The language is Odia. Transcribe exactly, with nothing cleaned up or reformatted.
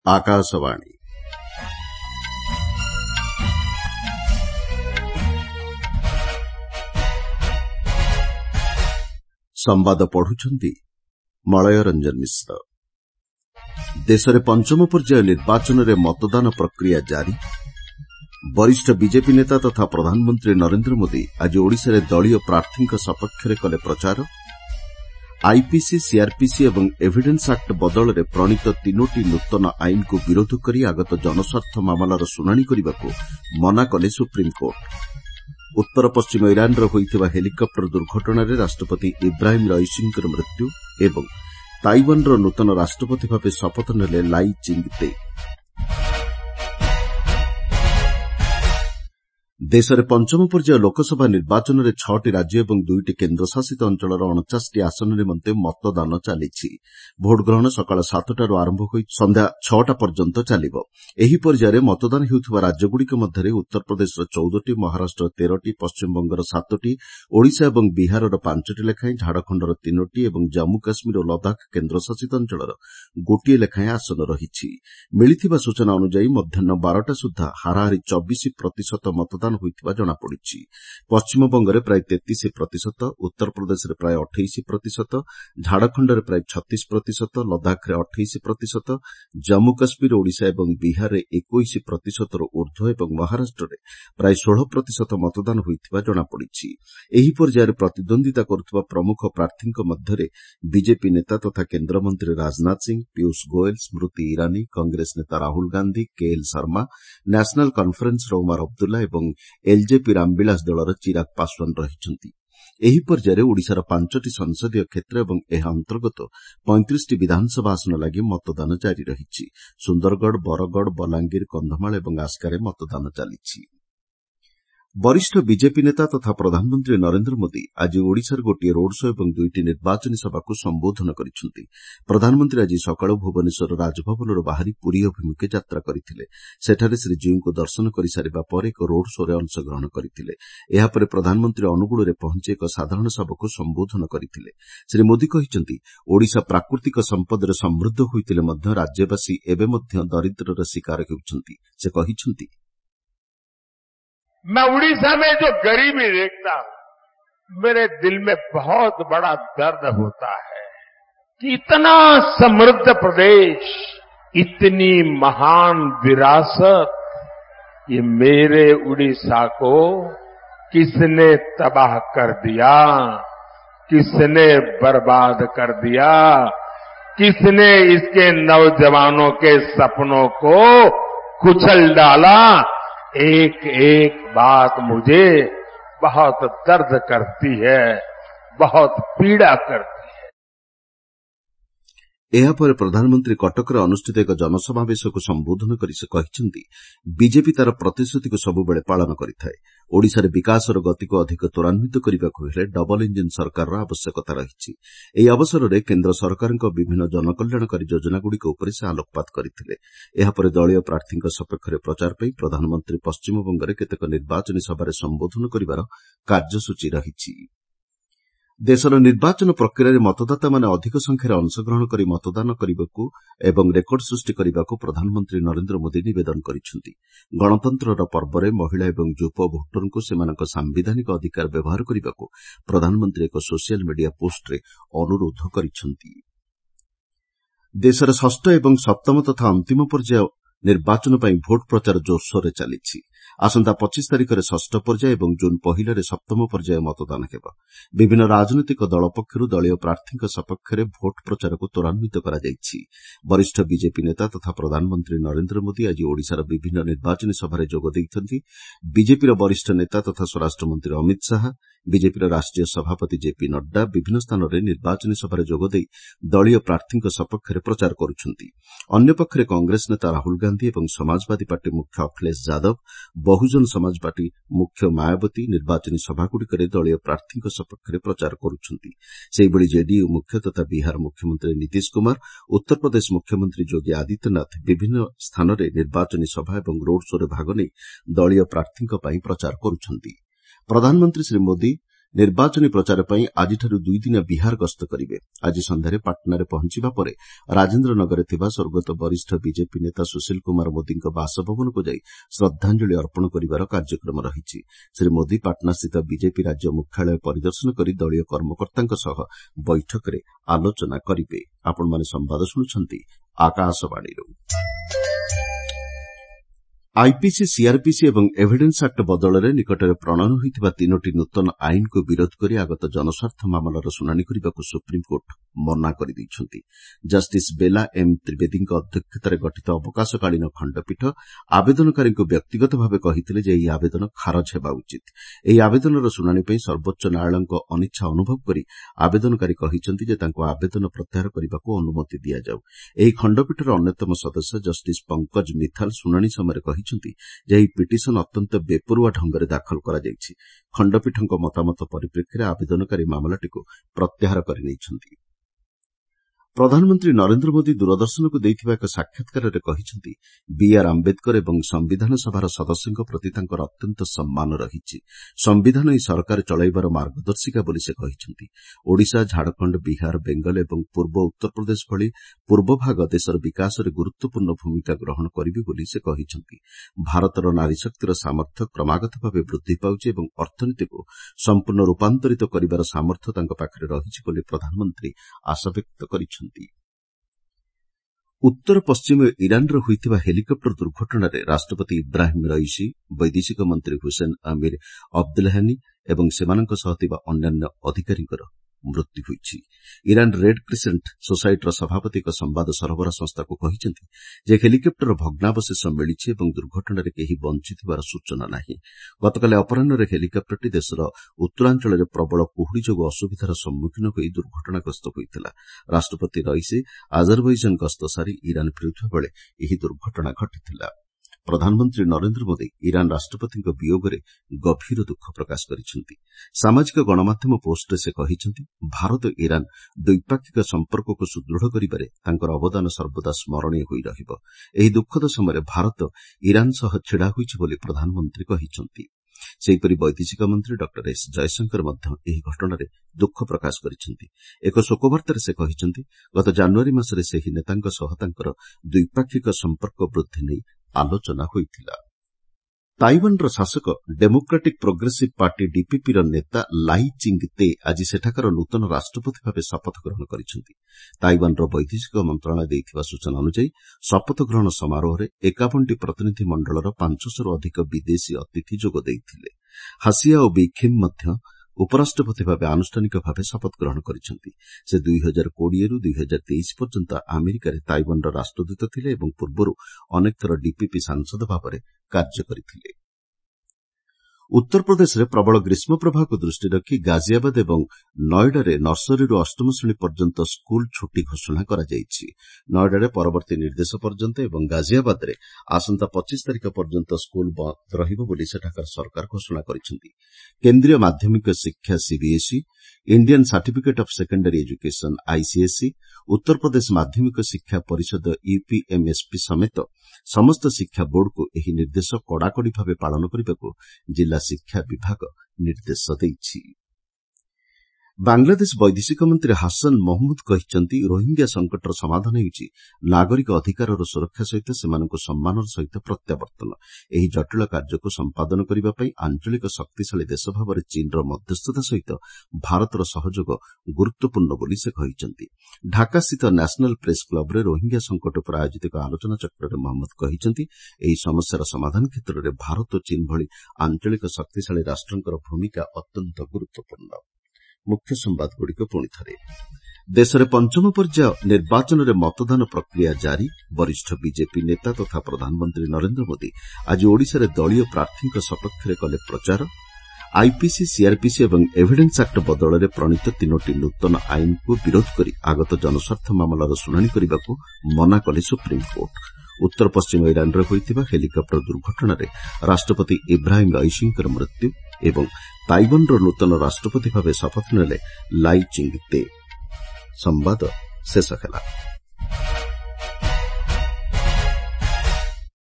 आकाशवाणी संवाद पढ़ुछंती मलय रंजन मिश्र। देश में पंचम पर्याय निर्वाचन में मतदान प्रक्रिया जारी। वरिष्ठ बीजेपी नेता तथा प्रधानमंत्री नरेंद्र मोदी आज ओडिशा रे दलीय प्रार्थी सपक्ष में कले प्रचार। आईपीसी, सीआरपीसी और एविडेंस एक्ट बदल में प्रणीत तीनोटी नूतन आईन को विरोध कर आगत जनस्वार्थ मामलार शुणाणी करने को मना कले सुप्रीमकोर्ट। उत्तर पश्चिम ईरान होइथिबा हेलिकप्टर दुर्घटना रे राष्ट्रपति इब्राहिम रईसींकर मृत्यु एवं ताइवान नूतन राष्ट्रपति भावे शपथ नेले लाई चिंगते। देश में पंचम पर्याय लोकसभा निर्वाचन में छटी राज्य और दुईटी केन्द्रशासित अंचल अणचाश आसन निमंते मतदान चली। भोटग्रहण सकाळ सातटारू आरंभ हो संध्या छटा पर्यंत चलिब। एही पर्याय मतदान हेउथिबा राज्यगुड़िक मध्य उत्तर प्रदेश चौदटी, महाराष्ट्र तेरटी, पश्चिमबंगर सातटी, ओडिशा और बिहार पांचटी लेखाएं, झाड़खंडर तीनोटी और जम्मू काश्मीर और लद्दाख केन्द्रशासित अंचल गोटे लेखाएं आसन रही। मिलिथिबा सूचना अनुसार मध्याह्न बारटा सुधा हाराहारी चौबीस प्रतिशत मतदान होइथिबा जଣା पड़िछि। पश्चिम बंगरे प्राय तैंतीस प्रतिशत, उत्तर प्रदेश रे प्राय अट्ठाईस प्रतिशत, झाड़खंड रे प्राय छत्तीस प्रतिशत, लद्दाख रे अट्ठाईस प्रतिशत, जम्मू काश्मीर, ओडिशा एवं बिहार रे इक्कीस प्रतिशत रो ऊर्ध्व एवं महाराष्ट्र रे प्राय सोलह प्रतिशत मतदान होइथिबा जଣା पड़िछि। एही पर्याय प्रतिद्वंदिता करुथिबा प्रमुख प्रार्थीଙ୍କ ମଧ୍ୟରେ बीजेपी नेता तथा केन्द्र मंत्री राजनाथ सिंह, पीयूष गोयल, स्मृति ईरानी, कांग्रेस नेता Rahul Gandhi, K L Sharma, national conference रो उमर अब्दुल्ला एवं एलजेपी रामविलास दलर चिराग पासवान रहिछंती। एही पर्याୟରେ ओडिशार पांचटी संसदीय क्षेत्र एवं एहा अंतर्गत पैंतीस टी विधानसभा आसन लागि मतदान जारी रहिछि। सुंदरगढ़, बरगढ़, बलांगीर, कंधमाल एवं आस्कारे मतदान चलिछि। वरिष्ठ बीजेपी नेता तथा प्रधानमंत्री नरेंद्र मोदी आज ओडिशार गोटे रोड शो और दुईटी निर्वाचनी सभा को संबोधन करिसेंति। प्रधानमंत्री आज सकाळ भुवनेश्वर राजभवन बाहरी पुरी अभिमुखे यात्रा करथिले। सेठारे श्रीजीव को दर्शन कर सारिबा पर एक रोड शो रे अंशग्रहण करथिले। एहा परे प्रधानमंत्री अनुगुल रे पहुंची एक साधारण सभा को संबोधन करथिले। श्री मोदी कहिसेंति ओडिशा प्राकृतिक संपद रे समृद्ध होइतिले मध्य राज्यवासी एबे मध्य दरिद्रर शिकार हेउछंती। से कहिसेंति मैं उड़ीसा में जो गरीबी देखता हूं, मेरे दिल में बहुत बड़ा दर्द होता है कि इतना समृद्ध प्रदेश, इतनी महान विरासत, ये मेरे उड़ीसा को किसने तबाह कर दिया, किसने बर्बाद कर दिया, किसने इसके नौजवानों के सपनों को कुचल डाला। एक एक बात मुझे बहुत दर्द करती है, बहुत पीड़ा करती है। एहा पर प्रधानमंत्री कटक अनुष्ठित एक जनसमावेश को संबोधन करि से कहिसेंति बीजेपी तार प्रतिश्रुति को सबुबेले पालन करिथाए। ओडिशा रे विकासर गति को अधिक त्वरान्वित करबाकू हेले डबल इंजिन सरकार आवश्यकता रहिछि। एही अवसर में केन्द्र सरकार विभिन्न जनकल्याणकारी योजनागुड़िक उपर से आलोकपात करथिले। एहा पर दलीय प्रार्थी सपक्ष प्रचार पर प्रधानमंत्री पश्चिमबंग में केतेक निर्वाचनी सभा संबोधन करिवार कार्यसूची रहिछि। देशर निर्वाचन प्रक्रिया मतदाता माने अधिक संख्यार अंशग्रहण करी मतदान करने एवं रेकर्ड सृष्टि करने को प्रधानमंत्री नरेंद्र मोदी निवेदन करिसेंति। गणतंत्र पर्व में महिला एवं युवा भोटर को सेमानक सांविधानिक अधिकार व्यवहार करने को प्रधानमंत्री एक सोशल मीडिया पोस्ट रे अनुरोध करिसेंति। देशर षष्ठ एवं सप्तम तथा अंतिम पर्याय निर्वाचन पर भोट प्रचार जोरसोर चली। आसंता पच्चीस तारिख में षष्ठ पर्याय और जून पहले सप्तम पर्याय मतदान हेब। विभिन्न राजनैतिक दल पक्षर दलीय प्रार्थी सपक्ष में भोट प्रचार को त्वरान्वित करा जायछि। वरिष्ठ बीजेपी नेता तथा प्रधानमंत्री नरेंद्र मोदी आज ओडिशार विभिन्न निर्वाचनी सभा जोग देइछन्ति। बीजेपी वरिष्ठ नेता तथा स्वराष्ट्र मंत्री अमित शाह, बीजेपी राष्ट्रीय सभापति जेपी नड्डा विभिन्न स्थान में निर्वाचनी सभा जोगदे दलीय प्रार्थी सपक्ष में प्रचार करुछन्ति। अन्य पक्षरे कांग्रेस नेता राहुल गांधी और समाजवादी पार्टी मुख्य अखिलेश यादव, बहुजन समाज पार्टी मुख्य मायावती निर्वाचनी सभागुड़िक दलीय प्रार्थी सपक्ष में प्रचार करुछन्ति। सेहिभଳି जेडीयू मुख्य तथा बिहार मुख्यमंत्री नीतीश कुमार, उत्तर प्रदेश मुख्यमंत्री योगी आदित्यनाथ विभिन्न स्थान में निर्वाचनी सभा और रोड शो रे भाग नहीं दलीय प्रार्थी प्रचार करुछन्ति। प्रधानमंत्री श्री मोदी ନିର୍ବାଚନୀ ପ୍ରଚାର ପାଇଁ ଆଜିଠାରୁ ଦୁଇଦିନିଆ ବିହାର ଗସ୍ତ କରିବେ। ଆଜି ସନ୍ଧ୍ୟାରେ ପାଟନାରେ ପହଞ୍ଚିବା ପରେ ରାଜେନ୍ଦ୍ରନଗରରେ ଥିବା ସ୍ୱର୍ଗତ ବରିଷ୍ଠ ବିଜେପି ନେତା ସୁଶୀଲ କୁମାର ମୋଦିଙ୍କ ବାସଭବନକୁ ଯାଇ ଶ୍ରଦ୍ଧାଞ୍ଜଳି ଅର୍ପଣ କରିବାର କାର୍ଯ୍ୟକ୍ରମ ରହିଛି। ଶ୍ରୀ ମୋଦି ପାଟନାସ୍ଥିତ ବିଜେପି ରାଜ୍ୟ ମୁଖ୍ୟାଳୟ ପରିଦର୍ଶନ କରି ଦଳୀୟ କର୍ମକର୍ତ୍ତାଙ୍କ ସହ ବୈଠକରେ ଆଲୋଚନା କରିବେ। ଆପଣମାନେ ସମ୍ବାଦ ଶୁଣୁଛନ୍ତି ଆକାଶବାଣୀରୁ। ଆଇପିସି, ସିଆରପିସି ଏବଂ ଏଭିଡେନ୍ସ ଆକ୍ଟ ବଦଳରେ ନିକଟରେ ପ୍ରଣୟନ ହୋଇଥିବା ତିନୋଟି ନୂତନ ଆଇନକୁ ବିରୋଧ କରି ଆଗତ ଜନସ୍ୱାର୍ଥ ମାମଲାର ଶୁଣାଣି କରିବାକୁ ସୁପ୍ରିମକୋର୍ଟ ମନା କରିଦେଇଛନ୍ତି। ଜଷ୍ଟିସ୍ ବେଲା ଏମ୍ ତ୍ରିବେଦୀଙ୍କ ଅଧ୍ୟକ୍ଷତାରେ ଗଠିତ ଅବକାଶକାଳୀନ ଖଣ୍ଡପୀଠ ଆବେଦନକାରୀଙ୍କୁ ବ୍ୟକ୍ତିଗତ ଭାବେ କହିଥିଲେ ଯେ ଏହି ଆବେଦନ ଖାରଜ ହେବା ଉଚିତ। ଏହି ଆବେଦନର ଶୁଣାଣି ପାଇଁ ସର୍ବୋଚ୍ଚ ନ୍ୟାୟାଳୟଙ୍କ ଅନିଚ୍ଛା ଅନୁଭବ କରି ଆବେଦନକାରୀ କହିଛନ୍ତି ଯେ ତାଙ୍କୁ ଆବେଦନ ପ୍ରତ୍ୟାହାର କରିବାକୁ ଅନୁମତି ଦିଆଯାଉ। ଏହି ଖଣ୍ଡପୀଠର ଅନ୍ୟତମ ସଦସ୍ୟ ଜଷ୍ଟିସ୍ ପଙ୍କଜ ମିଥାଲ ଶୁଣାଣି ସମୟରେ କହିଛନ୍ତି ଯେ ଏହି ପିଟିସନ ଅତ୍ୟନ୍ତ ବେପରୁଆ ଢଙ୍ଗରେ ଦାଖଲ କରାଯାଇଛି। ଖଣ୍ଡପୀଠଙ୍କ ମତାମତ ପରିପ୍ରେକ୍ଷୀରେ ଆବେଦନକାରୀ ମାମଲାଟିକୁ ପ୍ରତ୍ୟାହାର କରିନେଇଛନ୍ତି। ପ୍ରଧାନମନ୍ତ୍ରୀ ନରେନ୍ଦ୍ର ମୋଦି ଦୂରଦର୍ଶନକୁ ଦେଇଥିବା ଏକ ସାକ୍ଷାତକାରରେ କହିଛନ୍ତି ବିଆର୍ ଆମ୍ବେଦକର ଏବଂ ସମ୍ବିଧାନ ସଭାର ସଦସ୍ୟଙ୍କ ପ୍ରତି ତାଙ୍କର ଅତ୍ୟନ୍ତ ସମ୍ମାନ ରହିଛି। ସମ୍ବିଧାନ ହିଁ ସରକାର ଚଳାଇବାର ମାର୍ଗଦର୍ଶିକା ବୋଲି ସେ କହିଛନ୍ତି। ଓଡ଼ିଶା, ଝାଡ଼ଖଣ୍ଡ, ବିହାର, ବେଙ୍ଗଲ ଏବଂ ପୂର୍ବ ଉତ୍ତରପ୍ରଦେଶ ଭଳି ପୂର୍ବଭାଗ ଦେଶର ବିକାଶରେ ଗୁରୁତ୍ୱପୂର୍ଣ୍ଣ ଭୂମିକା ଗ୍ରହଣ କରିବେ ବୋଲି ସେ କହିଛନ୍ତି। ଭାରତର ନାରୀଶକ୍ତିର ସାମର୍ଥ୍ୟ କ୍ରମାଗତ ଭାବେ ବୃଦ୍ଧି ପାଉଛି ଏବଂ ଅର୍ଥନୀତିକୁ ସମ୍ପୂର୍ଣ୍ଣ ରୂପାନ୍ତରିତ କରିବାର ସାମର୍ଥ୍ୟ ତାଙ୍କ ପାଖରେ ରହିଛି ବୋଲି ପ୍ରଧାନମନ୍ତ୍ରୀ ଆଶାବ୍ୟକ୍ତ କରିଛନ୍ତି। ଉତ୍ତର ପଶ୍ଚିମ ଇରାନ୍ରେ ହୋଇଥିବା ହେଲିକପ୍ଟର ଦୁର୍ଘଟଣାରେ ରାଷ୍ଟ୍ରପତି ଇବ୍ରାହିମ୍ ରଇସି, ବୈଦେଶିକ ମନ୍ତ୍ରୀ ହୁସେନ୍ ଅମିର୍ ଅବ୍ଦୁଲ୍ଲାହିଆନ୍ ଏବଂ ସେମାନଙ୍କ ସହ ଥିବା ଅନ୍ୟାନ୍ୟ ଅଧିକାରୀଙ୍କର ମୃତ୍ୟୁ ହୋଇଛି। ଇରାନ୍ ରେଡ୍ କ୍ରିସେଣ୍ଟ ସୋସାଇଟିର ସଭାପତି ଏକ ସମ୍ବାଦ ସରବରାହ ସଂସ୍ଥାକୁ କହିଛନ୍ତି ଯେ ହେଲିକପ୍ଟର ଭଗ୍ନାବଶେଷ ମିଳିଛି ଏବଂ ଦୁର୍ଘଟଣାରେ କେହି ବଞ୍ଚିଥିବାର ସୂଚନା ନାହିଁ। ଗତକାଲି ଅପରାହ୍ନରେ ହେଲିକପ୍ଟରଟି ଦେଶର ଉତ୍ତରାଞ୍ଚଳରେ ପ୍ରବଳ କୁହୁଡ଼ି ଯୋଗୁଁ ଅସୁବିଧାର ସମ୍ମୁଖୀନ ହୋଇ ଦୁର୍ଘଟଣାଗ୍ରସ୍ତ ହୋଇଥିଲା। ରାଷ୍ଟ୍ରପତି ରଇସି ଆଜରବୈଜାନ ଗସ୍ତ ସାରି ଇରାନ୍ ଫେରୁଥିବା ବେଳେ ଏହି ଦୁର୍ଘଟଣା ଘଟିଥିଲା। ପ୍ରଧାନମନ୍ତ୍ରୀ ନରେନ୍ଦ୍ର ମୋଦି ଇରାନ୍ ରାଷ୍ଟ୍ରପତିଙ୍କ ବିୟୋଗରେ ଗଭୀର ଦୁଃଖ ପ୍ରକାଶ କରିଛନ୍ତି। ସାମାଜିକ ଗଣମାଧ୍ୟମ ପୋଷ୍ଟରେ ସେ କହିଛନ୍ତି ଭାରତ ଇରାନ୍ ଦ୍ୱିପାକ୍ଷିକ ସମ୍ପର୍କକୁ ସୁଦୃଢ଼ କରିବାରେ ତାଙ୍କର ଅବଦାନ ସର୍ବଦା ସ୍ମରଣୀୟ ହୋଇ ରହିବ। ଏହି ଦୁଃଖଦ ସମୟରେ ଭାରତ ଇରାନ୍ ସହ ଛିଡ଼ା ହୋଇଛି ବୋଲି ପ୍ରଧାନମନ୍ତ୍ରୀ କହିଛନ୍ତି। ସେହିପରି ବୈଦେଶିକ ମନ୍ତ୍ରୀ ଡକ୍ଟର ଏସ୍ ଜୟଶଙ୍କର ମଧ୍ୟ ଏହି ଘଟଣାରେ ଦୁଃଖ ପ୍ରକାଶ କରିଛନ୍ତି। ଏକ ଶୋକବାର୍ତ୍ତାରେ ସେ କହିଛନ୍ତି ଗତ ଜାନୁଆରୀ ମାସରେ ସେହି ନେତାଙ୍କ ସହ ତାଙ୍କର ଦ୍ୱିପାକ୍ଷିକ ସମ୍ପର୍କ ବୃଦ୍ଧି ନେଇ ଆଲୋଚନା ହୋଇଥିଲା। ତାଇୱାନର ଶାସକ ଡେମୋକ୍ରାଟିକ୍ ପ୍ରୋଗ୍ରେସିଭ୍ ପାର୍ଟି ଡିପିପିର ନେତା ଲାଇ ଚିଙ୍ଗ୍ ତେ ଆଜି ସେଠାକାର ନୂତନ ରାଷ୍ଟ୍ରପତି ଭାବେ ଶପଥ ଗ୍ରହଣ କରିଛନ୍ତି। ତାଇୱାନର ବୈଦେଶିକ ମନ୍ତ୍ରଣାଳୟ ଦେଇଥିବା ସୂଚନା ଅନୁଯାୟୀ ଶପଥ ଗ୍ରହଣ ସମାରୋହରେ ଏକାବନଟି ପ୍ରତିନିଧି ମଣ୍ଡଳର ପାଞ୍ଚଶହରୁ ଅଧିକ ବିଦେଶୀ ଅତିଥି ଯୋଗ ଦେଇଥିଲେ। ହାସିଆ ଓ ବିଖିମ୍ ମଧ୍ୟ ଉପରାଷ୍ଟ୍ରପତି ଭାବେ ଆନୁଷ୍ଠାନିକ ଭାବେ ଶପଥ ଗ୍ରହଣ କରିଛନ୍ତି। ସେ ଦୁଇ ହଜାର କୋଡ଼ିଏରୁ ଦୁଇ ହଜାର ତେଇଶ ପର୍ଯ୍ୟନ୍ତ ଆମେରିକାରେ ତାଇୱାନର ରାଷ୍ଟ୍ରଦୂତ ଥିଲେ ଏବଂ ପୂର୍ବରୁ ଅନେକ ଥର ଡିପିପି ସାଂସଦ ଭାବରେ କାର୍ଯ୍ୟ କରିଥିଲେ। ଉତ୍ତରପ୍ରଦେଶରେ ପ୍ରବଳ ଗ୍ରୀଷ୍ମ ପ୍ରବାହକୁ ଦୃଷ୍ଟିରେ ରଖି ଗାଜିଆବାଦ ଏବଂ ନଏଡାରେ ନର୍ସରୀରୁ ଅଷ୍ଟମ ଶ୍ରେଣୀ ପର୍ଯ୍ୟନ୍ତ ସ୍କୁଲ ଛୁଟି ଘୋଷଣା କରାଯାଇଛି। ନଏଡାରେ ପରବର୍ତ୍ତୀ ନିର୍ଦ୍ଦେଶ ପର୍ଯ୍ୟନ୍ତ ଏବଂ ଗାଜିଆବାଦରେ ଆସନ୍ତା ପଚିଶ ତାରିଖ ପର୍ଯ୍ୟନ୍ତ ସ୍କୁଲ ବନ୍ଦ ରହିବ ବୋଲି ସେଠାକାର ସରକାର ଘୋଷଣା କରିଛନ୍ତି। କେନ୍ଦ୍ରୀୟ ମାଧ୍ୟମିକ ଶିକ୍ଷା CBSE, Indian certificate of secondary education ICSE, Uttar Pradesh ମାଧ୍ୟମିକ ଶିକ୍ଷା ପରିଷଦ ୟୁପିଏମ୍ଏସ୍ପି ସମେତ ସମସ୍ତ ଶିକ୍ଷା ବୋର୍ଡକୁ ଏହି ନିର୍ଦ୍ଦେଶ କଡ଼ାକଡ଼ି ଭାବେ ପାଳନ କରିବାକୁ ଜିଲ୍ଲା ଶିକ୍ଷା ବିଭାଗ ନିର୍ଦ୍ଦେଶ ଦେଇଛି। ବାଂଲାଦେଶ ବୈଦେଶିକ ମନ୍ତ୍ରୀ ହାସନ ମହମୁଦ କହିଛନ୍ତି ରୋହିଙ୍ଗ୍ୟା ସଂକଟର ସମାଧାନ ହେଉଛି ନାଗରିକ ଅଧିକାରର ସୁରକ୍ଷା ସହିତ ସେମାନଙ୍କୁ ସମ୍ମାନର ସହିତ ପ୍ରତ୍ୟାବର୍ତ୍ତନ। ଏହି ଜଟିଳ କାର୍ଯ୍ୟକୁ ସମ୍ପାଦନ କରିବା ପାଇଁ ଆଞ୍ଚଳିକ ଶକ୍ତିଶାଳୀ ଦେଶ ଭାବରେ ଚୀନର ମଧ୍ୟସ୍ଥତା ସହିତ ଭାରତର ସହଯୋଗ ଗୁରୁତ୍ୱପୂର୍ଣ୍ଣ ବୋଲି ସେ କହିଛନ୍ତି। ଢାକାସ୍ଥିତ ନ୍ୟାସନାଲ ପ୍ରେସ୍ କ୍ଲବରେ ରୋହିଙ୍ଗ୍ୟା ସଂକଟ ଉପରେ ଆୟୋଜିତ ଏକ ଆଲୋଚନା ଚକ୍ରରେ ମହମ୍ମଦ କହିଛନ୍ତି ଏହି ସମସ୍ୟାର ସମାଧାନ କ୍ଷେତ୍ରରେ ଭାରତ ଓ ଚୀନ ଭଳି ଆଞ୍ଚଳିକ ଶକ୍ତିଶାଳୀ ରାଷ୍ଟ୍ରଙ୍କର ଭୂମିକା ଅତ୍ୟନ୍ତ ଗୁରୁତ୍ୱପୂର୍ଣ୍ଣ। ମୁଖ୍ୟ ସମ୍ବାଦଗୁଡ଼ିକ ପୁଣିଥରେ। ଦେଶରେ ପଞ୍ଚମ ପର୍ଯ୍ୟାୟ ନିର୍ବାଚନରେ ମତଦାନ ପ୍ରକ୍ରିୟା ଜାରି। ବରିଷ୍ଠ ବିଜେପି ନେତା ତଥା ପ୍ରଧାନମନ୍ତ୍ରୀ ନରେନ୍ଦ୍ର ମୋଦି ଆଜି ଓଡ଼ିଶାରେ ଦଳୀୟ ପ୍ରାର୍ଥୀଙ୍କ ସପକ୍ଷରେ କଲେ ପ୍ରଚାର। ଆଇପିସି, ସିଆରପିସି ଏବଂ ଏଭିଡେନ୍ସ ଆକ୍ଟ ବଦଳରେ ପ୍ରଣୀତ ତିନୋଟି ନୂତନ ଆଇନକୁ ବିରୋଧ କରି ଆଗତ ଜନସ୍ୱାର୍ଥ ମାମଲାର ଶୁଣାଣି କରିବାକୁ ମନା କଲେ ସୁପ୍ରିମକୋର୍ଟ। ଉତ୍ତର ପଶ୍ଚିମ ଇରାନ୍ରେ ହୋଇଥିବା ହେଲିକପ୍ଟର ଦୁର୍ଘଟଣାରେ ରାଷ୍ଟ୍ରପତି ଇବ୍ରାହିମ୍ ରଇସିଙ୍କର ମୃତ୍ୟୁ ଏବଂ ତାଇୱାନର ନୂତନ ରାଷ୍ଟ୍ରପତି ଭାବେ ଶପଥ ନେଲେ ଲାଇ ଚିଙ୍ଗ୍ ତେ। ସମ୍ବାଦ ଶେଷ ହେଲା।